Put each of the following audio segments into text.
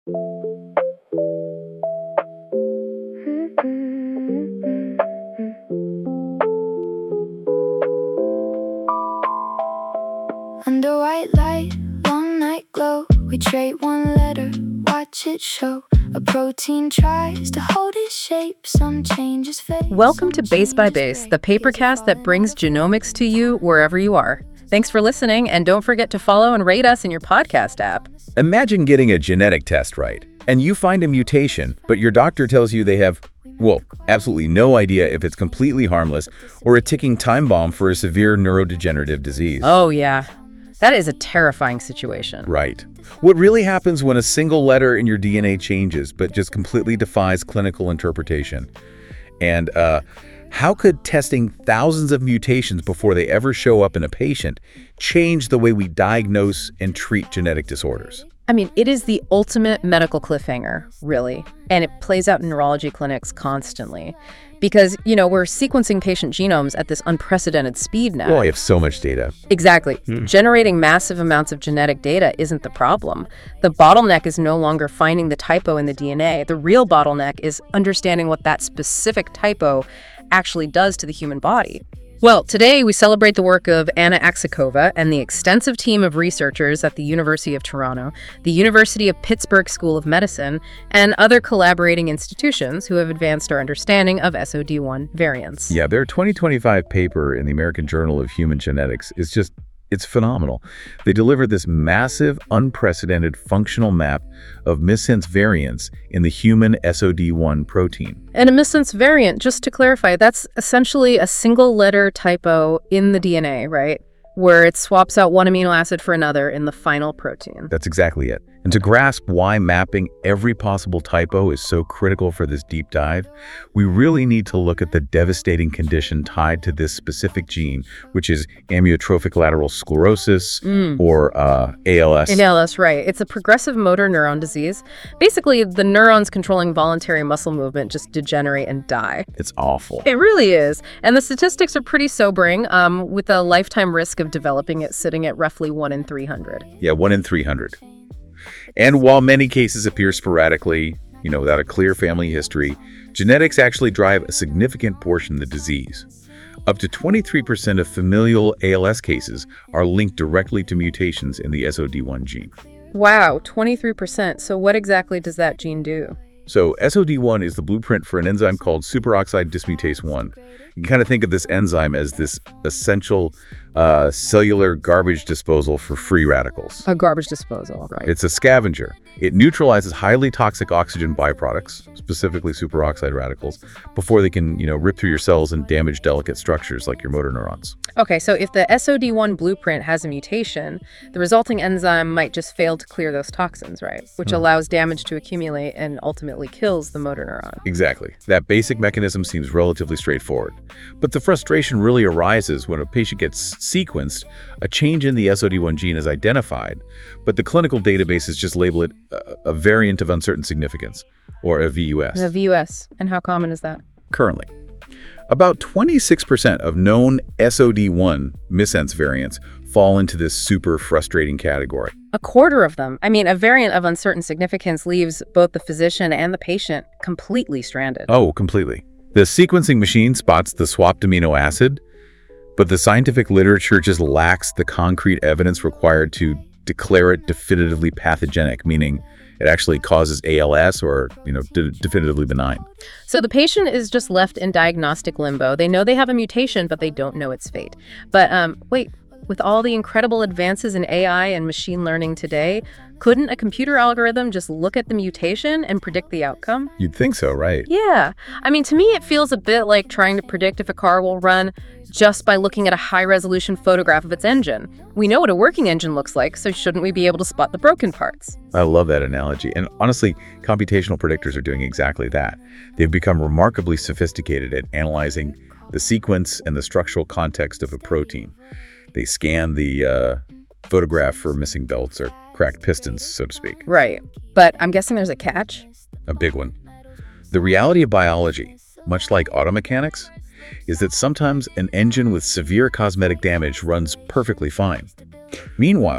Under white light, long night glow, we trade one letter, watch it show. A protein tries to hold its shape, some changes fade. Welcome to Base by Base, the papercast that brings genomics to you wherever you are. Thanks for listening, and don't forget to follow and rate us in your podcast app. Imagine getting a genetic test right, and you find a mutation, but your doctor tells you they have, well, absolutely no idea if it's completely harmless or a ticking time bomb for a severe neurodegenerative disease. Oh, yeah. That is a terrifying situation. Right. What really happens when a single letter in your DNA changes, but just completely defies clinical interpretation? And how could testing thousands of mutations before they ever show up in a patient change the way we diagnose and treat genetic disorders? I mean, it is the ultimate medical cliffhanger, really. And it plays out in neurology clinics constantly. Because, we're sequencing patient genomes at this unprecedented speed now. Well, I have so much data. Exactly. Generating massive amounts of genetic data isn't the problem. The bottleneck is no longer finding the typo in the DNA. The real bottleneck is understanding what that specific typo actually does to the human body. Well, today we celebrate the work of Anna Axakova and the extensive team of researchers at the University of Toronto, the University of Pittsburgh School of Medicine, and other collaborating institutions who have advanced our understanding of SOD1 variants. Yeah, their 2025 paper in the American Journal of Human Genetics is it's phenomenal. They delivered this massive, unprecedented functional map of missense variants in the human SOD1 protein. And a missense variant, just to clarify, that's essentially a single letter typo in the DNA, right? Where it swaps out one amino acid for another in the final protein. That's exactly it. And to grasp why mapping every possible typo is so critical for this deep dive, we really need to look at the devastating condition tied to this specific gene, which is amyotrophic lateral sclerosis, or ALS. ALS, right. It's a progressive motor neuron disease. Basically, the neurons controlling voluntary muscle movement just degenerate and die. It's awful. It really is. And the statistics are pretty sobering, with a lifetime risk of developing it sitting at roughly 1 in 300. Yeah, 1 in 300. And while many cases appear sporadically, without a clear family history, genetics actually drive a significant portion of the disease. Up to 23% of familial ALS cases are linked directly to mutations in the SOD1 gene. Wow, 23%. So what exactly does that gene do? So SOD1 is the blueprint for an enzyme called superoxide dismutase 1. You can kind of think of this enzyme as this essential cellular garbage disposal for free radicals. A garbage disposal, right? It's a scavenger. It neutralizes highly toxic oxygen byproducts, specifically superoxide radicals, before they can, rip through your cells and damage delicate structures like your motor neurons. Okay, so if the SOD1 blueprint has a mutation, the resulting enzyme might just fail to clear those toxins, right? Which allows damage to accumulate and ultimately kills the motor neuron. Exactly. That basic mechanism seems relatively straightforward. But the frustration really arises when a patient gets sequenced, a change in the SOD1 gene is identified, but the clinical databases just label it a variant of uncertain significance, or a VUS. A VUS. And how common is that? Currently, about 26% of known SOD1 missense variants fall into this super frustrating category. A quarter of them. I mean, a variant of uncertain significance leaves both the physician and the patient completely stranded. Oh, completely. The sequencing machine spots the swapped amino acid, but the scientific literature just lacks the concrete evidence required to declare it definitively pathogenic, meaning it actually causes ALS or, definitively benign. So the patient is just left in diagnostic limbo. They know they have a mutation, but they don't know its fate. But wait, with all the incredible advances in AI and machine learning today, couldn't a computer algorithm just look at the mutation and predict the outcome? You'd think so, right? Yeah. I mean, to me, it feels a bit like trying to predict if a car will run just by looking at a high-resolution photograph of its engine. We know what a working engine looks like, so shouldn't we be able to spot the broken parts? I love that analogy. And honestly, computational predictors are doing exactly that. They've become remarkably sophisticated at analyzing the sequence and the structural context of a protein. They scan the photograph for missing belts or cracked pistons, so to speak. Right. But I'm guessing there's a catch? A big one. The reality of biology, much like auto mechanics, is that sometimes an engine with severe cosmetic damage runs perfectly fine. Meanwhile,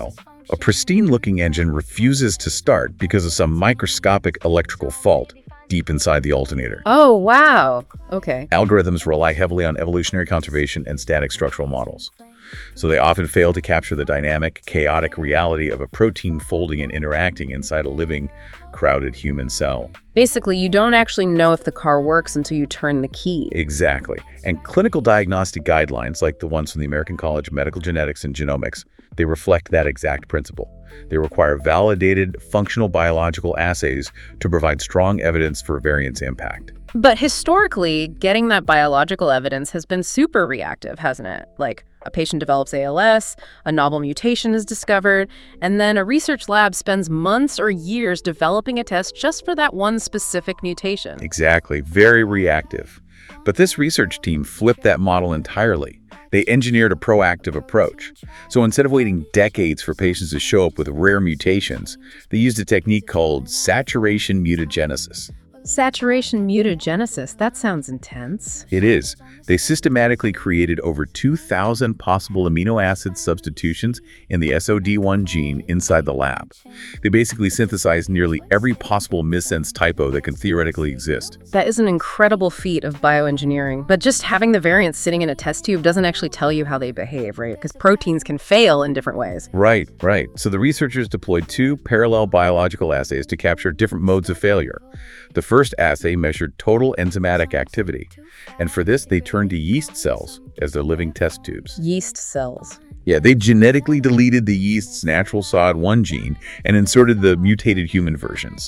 A pristine-looking engine refuses to start because of some microscopic electrical fault deep inside the alternator. Oh, wow. Okay. Algorithms rely heavily on evolutionary conservation and static structural models, so they often fail to capture the dynamic, chaotic reality of a protein folding and interacting inside a living, crowded human cell. Basically, you don't actually know if the car works until you turn the key. Exactly. And clinical diagnostic guidelines, like the ones from the American College of Medical Genetics and Genomics, they reflect that exact principle. They require validated functional biological assays to provide strong evidence for variance impact. But historically, getting that biological evidence has been super reactive, hasn't it? Like, a patient develops ALS, a novel mutation is discovered, and then a research lab spends months or years developing a test just for that one specific mutation. Exactly. Very reactive. But this research team flipped that model entirely. They engineered a proactive approach. So instead of waiting decades for patients to show up with rare mutations, they used a technique called saturation mutagenesis. Saturation mutagenesis, that sounds intense. It is. They systematically created over 2,000 possible amino acid substitutions in the SOD1 gene inside the lab. They basically synthesized nearly every possible missense typo that can theoretically exist. That is an incredible feat of bioengineering. But just having the variants sitting in a test tube doesn't actually tell you how they behave, right? Because proteins can fail in different ways. Right. So the researchers deployed 2 parallel biological assays to capture different modes of failure. The first assay measured total enzymatic activity, and for this they turned to yeast cells as their living test tubes. Yeast cells. Yeah, they genetically deleted the yeast's natural SOD1 gene and inserted the mutated human versions.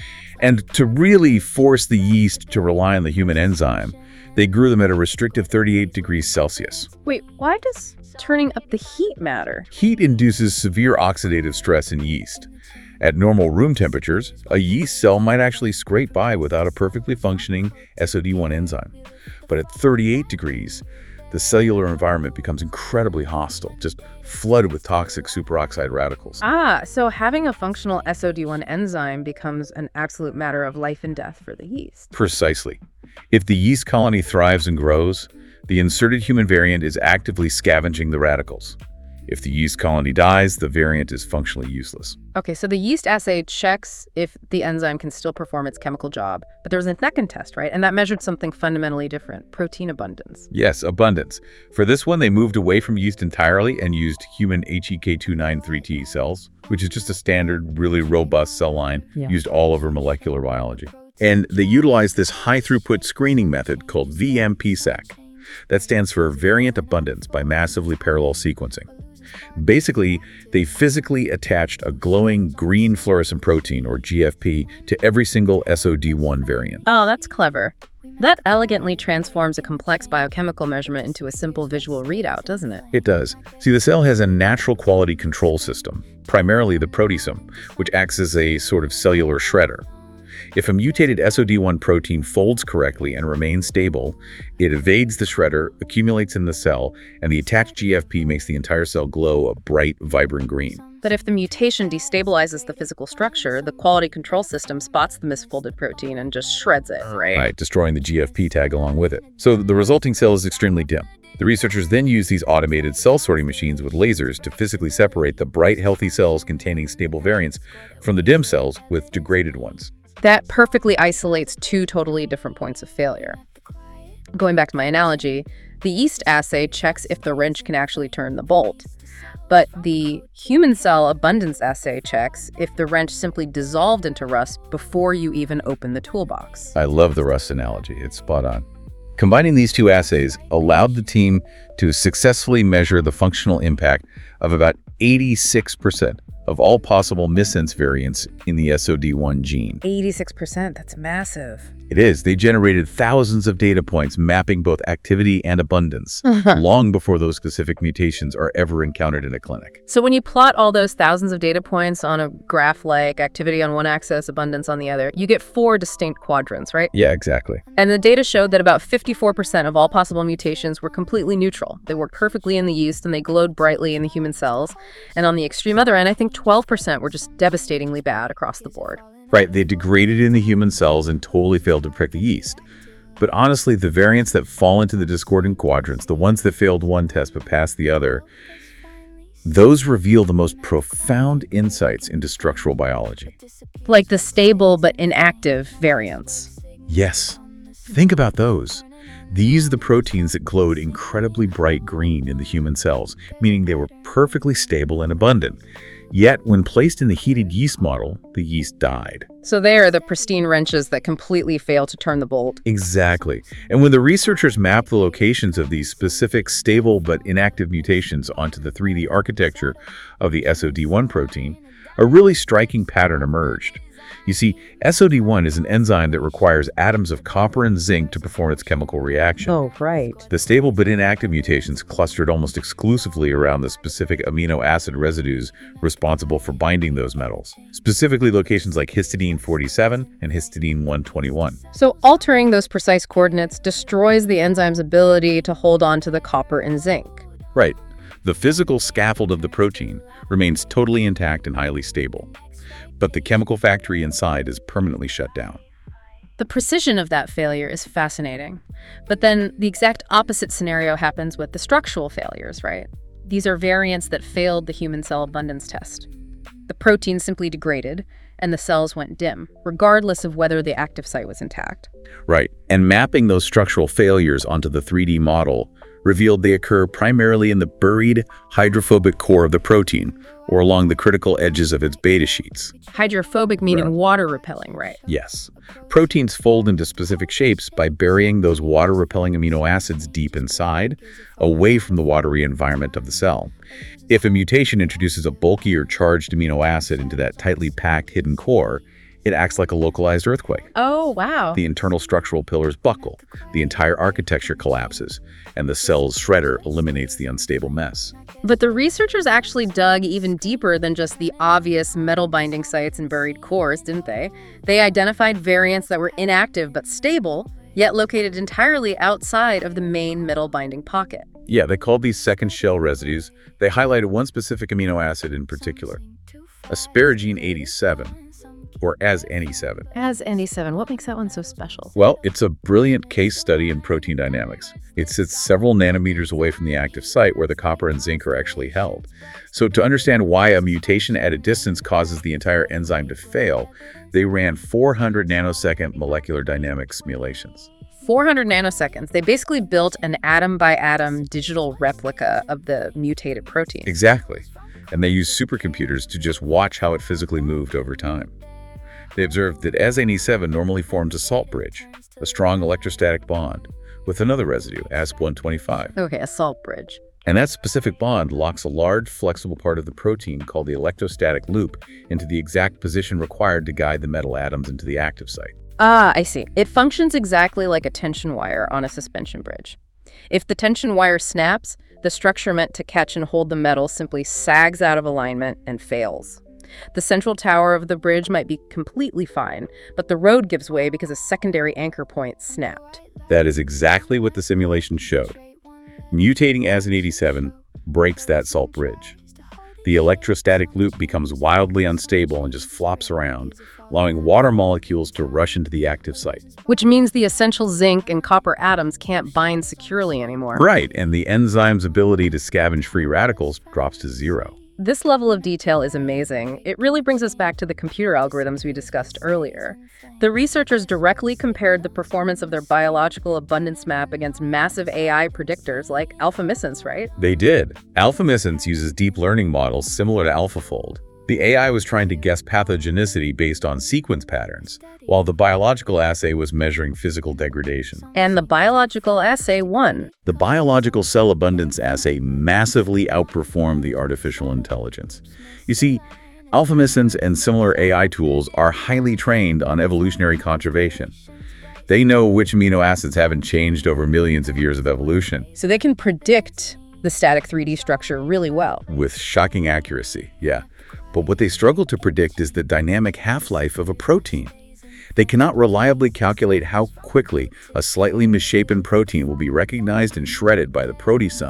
And to really force the yeast to rely on the human enzyme, they grew them at a restrictive 38 degrees Celsius. Wait, why does turning up the heat matter? Heat induces severe oxidative stress in yeast. At normal room temperatures, a yeast cell might actually scrape by without a perfectly functioning SOD1 enzyme. But at 38 degrees, the cellular environment becomes incredibly hostile, just flooded with toxic superoxide radicals. So having a functional SOD1 enzyme becomes an absolute matter of life and death for the yeast. Precisely. If the yeast colony thrives and grows, the inserted human variant is actively scavenging the radicals. If the yeast colony dies, the variant is functionally useless. Okay, so the yeast assay checks if the enzyme can still perform its chemical job. But there was a second test, right? And that measured something fundamentally different, protein abundance. Yes, abundance. For this one, they moved away from yeast entirely and used human HEK293T cells, which is just a standard, really robust cell line used all over molecular biology. And they utilized this high-throughput screening method called VMPSAC. That stands for Variant Abundance by Massively Parallel Sequencing. Basically, they physically attached a glowing green fluorescent protein, or GFP, to every single SOD1 variant. Oh, that's clever. That elegantly transforms a complex biochemical measurement into a simple visual readout, doesn't it? It does. See, the cell has a natural quality control system, primarily the proteasome, which acts as a sort of cellular shredder. If a mutated SOD1 protein folds correctly and remains stable, it evades the shredder, accumulates in the cell, and the attached GFP makes the entire cell glow a bright, vibrant green. But if the mutation destabilizes the physical structure, the quality control system spots the misfolded protein and just shreds it, right? Right, destroying the GFP tag along with it. So the resulting cell is extremely dim. The researchers then use these automated cell sorting machines with lasers to physically separate the bright, healthy cells containing stable variants from the dim cells with degraded ones. That perfectly isolates 2 totally different points of failure. Going back to my analogy, the yeast assay checks if the wrench can actually turn the bolt. But the human cell abundance assay checks if the wrench simply dissolved into rust before you even open the toolbox. I love the rust analogy. It's spot on. Combining these 2 assays allowed the team to successfully measure the functional impact of about 86% of all possible missense variants in the SOD1 gene. 86%, that's massive. It is. They generated thousands of data points mapping both activity and abundance, long before those specific mutations are ever encountered in a clinic. So when you plot all those thousands of data points on a graph like activity on one axis, abundance on the other, you get 4 distinct quadrants, right? Yeah, exactly. And the data showed that about 54% of all possible mutations were completely neutral. They worked perfectly in the yeast and they glowed brightly in the human cells. And on the extreme other end, I think 12% were just devastatingly bad across the board. Right, they degraded in the human cells and totally failed to protect the yeast. But honestly, the variants that fall into the discordant quadrants, the ones that failed one test but passed the other, Those reveal the most profound insights into structural biology. Like the stable but inactive variants. Yes, think about those. These are the proteins that glowed incredibly bright green in the human cells, meaning they were perfectly stable and abundant. Yet, when placed in the heated yeast model, the yeast died. So they are the pristine wrenches that completely fail to turn the bolt. Exactly. And when the researchers mapped the locations of these specific stable but inactive mutations onto the 3D architecture of the SOD1 protein, a really striking pattern emerged. You see, SOD1 is an enzyme that requires atoms of copper and zinc to perform its chemical reaction. Oh, right. The stable but inactive mutations clustered almost exclusively around the specific amino acid residues responsible for binding those metals, specifically locations like histidine 47 and histidine 121. So altering those precise coordinates destroys the enzyme's ability to hold on to the copper and zinc. Right. The physical scaffold of the protein remains totally intact and highly stable, but the chemical factory inside is permanently shut down. The precision of that failure is fascinating. But then the exact opposite scenario happens with the structural failures, right? These are variants that failed the human cell abundance test. The protein simply degraded, and the cells went dim, regardless of whether the active site was intact. Right. And mapping those structural failures onto the 3D model revealed they occur primarily in the buried hydrophobic core of the protein, or along the critical edges of its beta sheets. Hydrophobic meaning water-repelling, right? Yes. Proteins fold into specific shapes by burying those water-repelling amino acids deep inside, away from the watery environment of the cell. If a mutation introduces a bulky or charged amino acid into that tightly packed hidden core, it acts like a localized earthquake. Oh, wow. The internal structural pillars buckle, the entire architecture collapses, and the cell's shredder eliminates the unstable mess. But the researchers actually dug even deeper than just the obvious metal binding sites and buried cores, didn't they? They identified variants that were inactive but stable, yet located entirely outside of the main metal binding pocket. Yeah, they called these second shell residues. They highlighted one specific amino acid in particular, asparagine 87. Or AsN7. AsN7, what makes that one so special? Well, it's a brilliant case study in protein dynamics. It sits several nanometers away from the active site where the copper and zinc are actually held. So to understand why a mutation at a distance causes the entire enzyme to fail, they ran 400 nanosecond molecular dynamics simulations. 400 nanoseconds. They basically built an atom-by-atom digital replica of the mutated protein. Exactly. And they used supercomputers to just watch how it physically moved over time. They observed that AsN7 normally forms a salt bridge, a strong electrostatic bond, with another residue, Asp125. Okay, a salt bridge. And that specific bond locks a large, flexible part of the protein called the electrostatic loop into the exact position required to guide the metal atoms into the active site. Ah, I see. It functions exactly like a tension wire on a suspension bridge. If the tension wire snaps, the structure meant to catch and hold the metal simply sags out of alignment and fails. The central tower of the bridge might be completely fine, but the road gives way because a secondary anchor point snapped. That is exactly what the simulation showed. Mutating AsN87 breaks that salt bridge. The electrostatic loop becomes wildly unstable and just flops around, allowing water molecules to rush into the active site. Which means the essential zinc and copper atoms can't bind securely anymore. Right, and the enzyme's ability to scavenge free radicals drops to zero. This level of detail is amazing. It really brings us back to the computer algorithms we discussed earlier. The researchers directly compared the performance of their biological abundance map against massive AI predictors like AlphaMissense, right? They did. AlphaMissense uses deep learning models similar to AlphaFold. The AI was trying to guess pathogenicity based on sequence patterns, while the biological assay was measuring physical degradation. And the biological assay won. The biological cell abundance assay massively outperformed the artificial intelligence. You see, AlphaMissense and similar AI tools are highly trained on evolutionary conservation. They know which amino acids haven't changed over millions of years of evolution. So they can predict the static 3D structure really well. With shocking accuracy, yeah. But what they struggle to predict is the dynamic half-life of a protein. They cannot reliably calculate how quickly a slightly misshapen protein will be recognized and shredded by the proteasome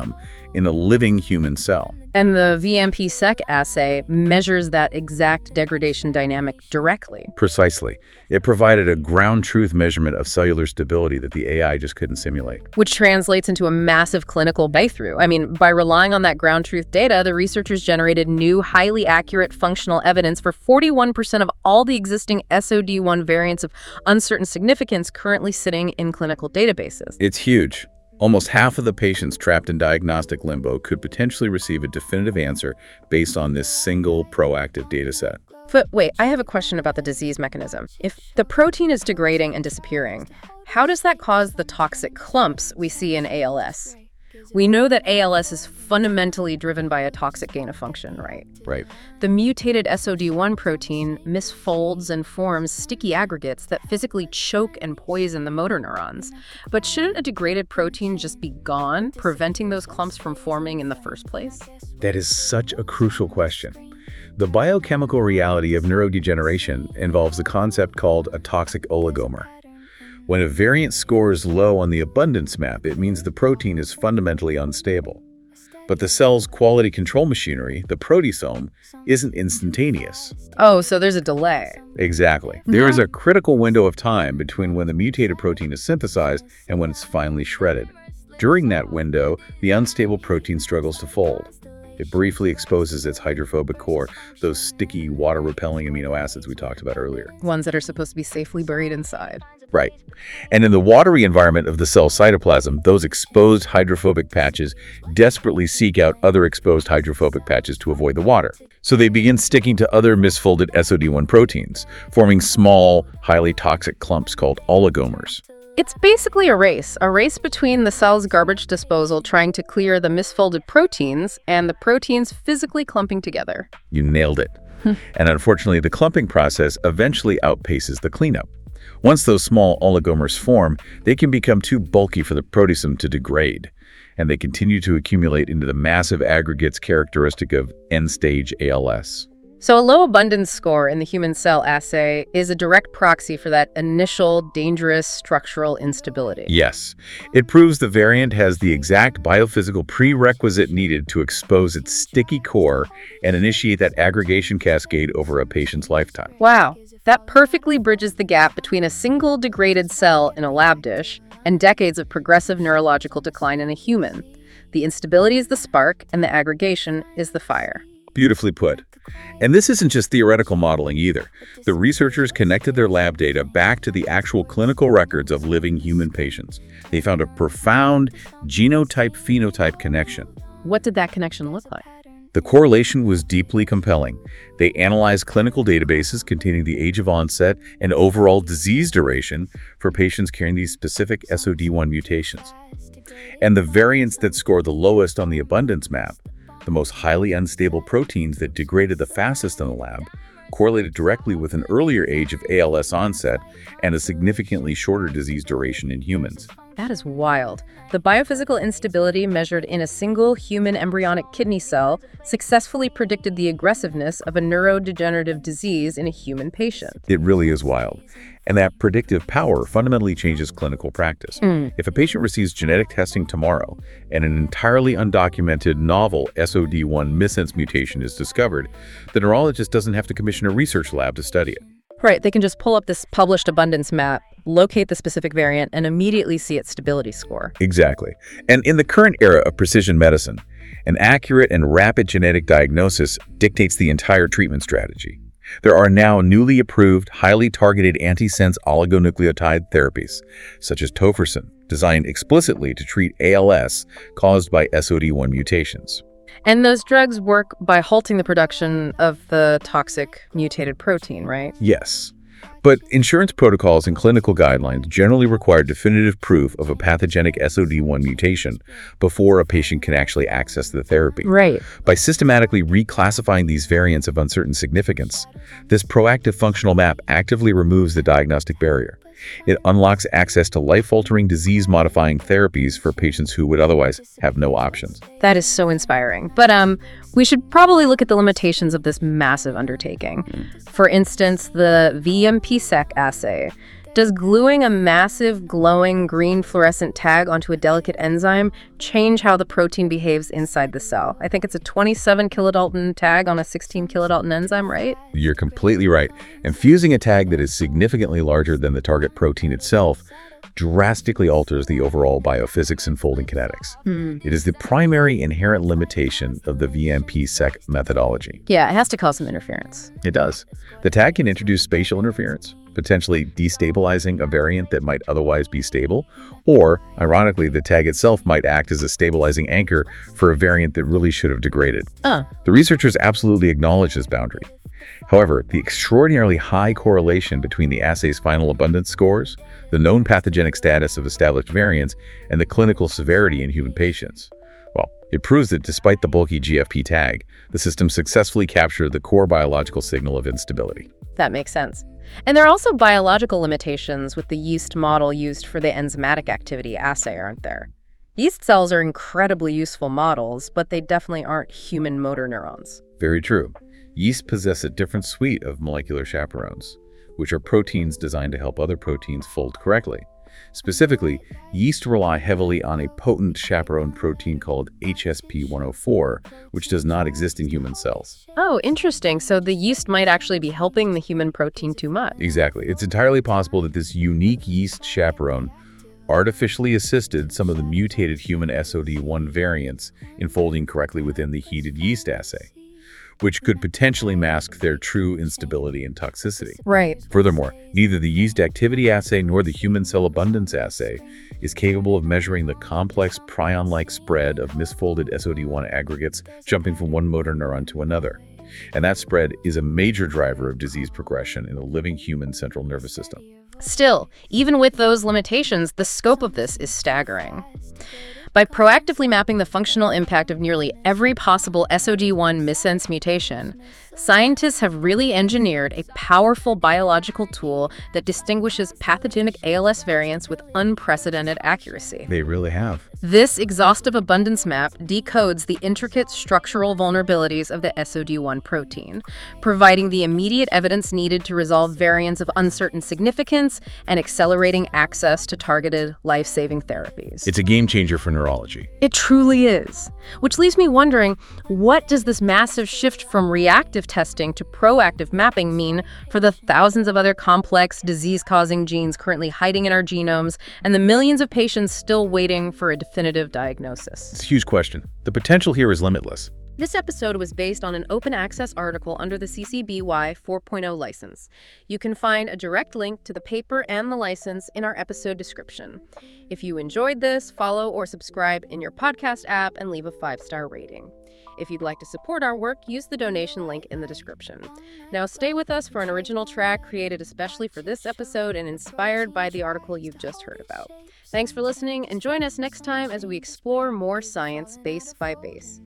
in a living human cell. And the VMP-seq assay measures that exact degradation dynamic directly. Precisely. It provided a ground truth measurement of cellular stability that the AI just couldn't simulate. Which translates into a massive clinical breakthrough. I mean, by relying on that ground truth data, the researchers generated new, highly accurate functional evidence for 41% of all the existing SOD1 variants of uncertain significance currently sitting in clinical databases. It's huge. Almost half of the patients trapped in diagnostic limbo could potentially receive a definitive answer based on this single proactive data set. But wait, I have a question about the disease mechanism. If the protein is degrading and disappearing, how does that cause the toxic clumps we see in ALS? We know that ALS is fundamentally driven by a toxic gain of function, right? Right. The mutated SOD1 protein misfolds and forms sticky aggregates that physically choke and poison the motor neurons. But shouldn't a degraded protein just be gone, preventing those clumps from forming in the first place? That is such a crucial question. The biochemical reality of neurodegeneration involves a concept called a toxic oligomer. When a variant scores low on the abundance map, it means the protein is fundamentally unstable. But the cell's quality control machinery, the proteasome, isn't instantaneous. Oh, so there's a delay. Exactly. There is a critical window of time between when the mutated protein is synthesized and when it's finally shredded. During that window, the unstable protein struggles to fold. It briefly exposes its hydrophobic core, those sticky, water-repelling amino acids we talked about earlier. Ones that are supposed to be safely buried inside. Right. And in the watery environment of the cell cytoplasm, those exposed hydrophobic patches desperately seek out other exposed hydrophobic patches to avoid the water. So they begin sticking to other misfolded SOD1 proteins, forming small, highly toxic clumps called oligomers. It's basically a race between the cell's garbage disposal trying to clear the misfolded proteins and the proteins physically clumping together. You nailed it. And unfortunately, the clumping process eventually outpaces the cleanup. Once those small oligomers form, they can become too bulky for the proteasome to degrade, and they continue to accumulate into the massive aggregates characteristic of end-stage ALS. So a low abundance score in the human cell assay is a direct proxy for that initial dangerous structural instability. Yes, it proves the variant has the exact biophysical prerequisite needed to expose its sticky core and initiate that aggregation cascade over a patient's lifetime. Wow, that perfectly bridges the gap between a single degraded cell in a lab dish and decades of progressive neurological decline in a human. The instability is the spark, and the aggregation is the fire. Beautifully put. And this isn't just theoretical modeling either. The researchers connected their lab data back to the actual clinical records of living human patients. They found a profound genotype-phenotype connection. What did that connection look like? The correlation was deeply compelling. They analyzed clinical databases containing the age of onset and overall disease duration for patients carrying these specific SOD1 mutations. And the variants that scored the lowest on the abundance map, the most highly unstable proteins that degraded the fastest in the lab, correlated directly with an earlier age of ALS onset and a significantly shorter disease duration in humans. That is wild. The biophysical instability measured in a single human embryonic kidney cell successfully predicted the aggressiveness of a neurodegenerative disease in a human patient. It really is wild. And that predictive power fundamentally changes clinical practice. If a patient receives genetic testing tomorrow and an entirely undocumented novel SOD1 missense mutation is discovered, the neurologist doesn't have to commission a research lab to study it. Right, they can just pull up this published abundance map, locate the specific variant, and immediately see its stability score. Exactly. And in the current era of precision medicine, an accurate and rapid genetic diagnosis dictates the entire treatment strategy. There are now newly approved, highly targeted antisense oligonucleotide therapies, such as tofersen, designed explicitly to treat ALS caused by SOD1 mutations. And those drugs work by halting the production of the toxic mutated protein, right? Yes. But insurance protocols and clinical guidelines generally require definitive proof of a pathogenic SOD1 mutation before a patient can actually access the therapy. Right. By systematically reclassifying these variants of uncertain significance, this proactive functional map actively removes the diagnostic barrier. It unlocks access to life-altering, disease-modifying therapies for patients who would otherwise have no options. That is so inspiring. But we should probably look at the limitations of this massive undertaking. For instance, the VMP-seq assay. Does gluing a massive, glowing green fluorescent tag onto a delicate enzyme change how the protein behaves inside the cell? I think it's a 27 kilodalton tag on a 16 kilodalton enzyme, right? You're completely right. And fusing a tag that is significantly larger than the target protein itself drastically alters the overall biophysics and folding kinetics. It is the primary inherent limitation of the VMP-seq methodology. Yeah, it has to cause some interference. It does. The tag can introduce spatial interference, potentially destabilizing a variant that might otherwise be stable, or, ironically, the tag itself might act as a stabilizing anchor for a variant that really should have degraded. The researchers absolutely acknowledge this boundary. However, the extraordinarily high correlation between the assay's final abundance scores, the known pathogenic status of established variants, and the clinical severity in human patients, well, it proves that despite the bulky GFP tag, the system successfully captured the core biological signal of instability. That makes sense. And there are also biological limitations with the yeast model used for the enzymatic activity assay, aren't there? Yeast cells are incredibly useful models, but they definitely aren't human motor neurons. Very true. Yeast possess a different suite of molecular chaperones, which are proteins designed to help other proteins fold correctly. Specifically, yeast rely heavily on a potent chaperone protein called HSP104, which does not exist in human cells. Oh, interesting. So the yeast might actually be helping the human protein too much. Exactly. It's entirely possible that this unique yeast chaperone artificially assisted some of the mutated human SOD1 variants in folding correctly within the heated yeast assay, which could potentially mask their true instability and toxicity. Right. Furthermore, neither the yeast activity assay nor the human cell abundance assay is capable of measuring the complex prion-like spread of misfolded SOD1 aggregates jumping from one motor neuron to another. And that spread is a major driver of disease progression in the living human central nervous system. Still, even with those limitations, the scope of this is staggering. By proactively mapping the functional impact of nearly every possible SOD1 missense mutation, scientists have really engineered a powerful biological tool that distinguishes pathogenic ALS variants with unprecedented accuracy. They really have. This exhaustive abundance map decodes the intricate structural vulnerabilities of the SOD1 protein, providing the immediate evidence needed to resolve variants of uncertain significance and accelerating access to targeted, life-saving therapies. It's a game changer for neurology. It truly is. Which leaves me wondering, what does this massive shift from reactive testing to proactive mapping mean for the thousands of other complex, disease-causing genes currently hiding in our genomes and the millions of patients still waiting for a definitive diagnosis? It's a huge question. The potential here is limitless. This episode was based on an open access article under the CC BY 4.0 license. You can find a direct link to the paper and the license in our episode description. If you enjoyed this, follow or subscribe in your podcast app and leave a 5-star rating. If you'd like to support our work, use the donation link in the description. Now stay with us for an original track created especially for this episode and inspired by the article you've just heard about. Thanks for listening, and join us next time as we explore more science base by base.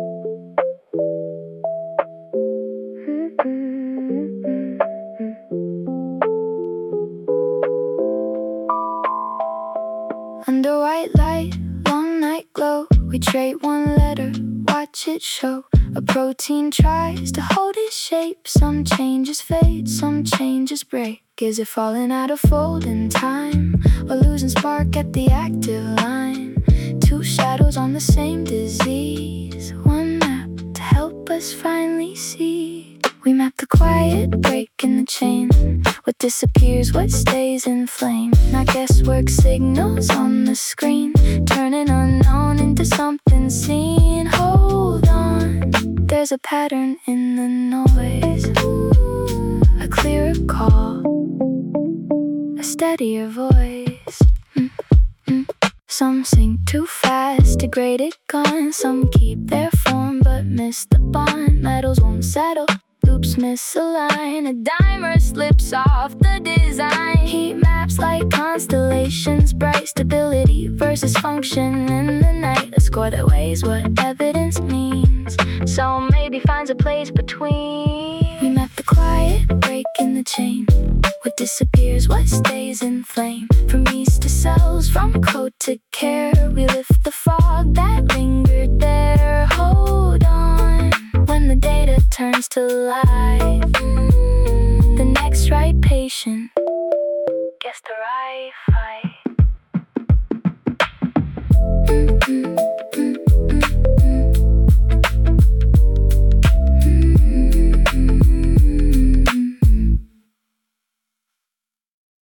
Under white light, long night glow, we trade one letter, watch it show. A protein tries to hold its shape. Some changes fade, some changes break. Is it falling out of fold in time, or losing spark at the active line? Two shadows on the same disease, one map to help us finally see. We map the quiet break in the chain. What disappears, what stays in flame. Not guesswork signals on the screen, turning unknown into something seen. Hold on, there's a pattern in the noise, a clearer call, a steadier voice. Some sink too fast, degraded, gone. Some keep their form but miss the bond. Metals won't settle, loops misalign. A dimer slips off the design. Heat maps like constellations, bright stability versus function in the night. A score that weighs what evidence means, so maybe finds a place between. We map the quiet break in the chain. What disappears, what stays in flame. From yeast to cells, from code to care. We lift the fog that lingered there. Hold on, when the data turns to life, the next right patient gets guess the right fight.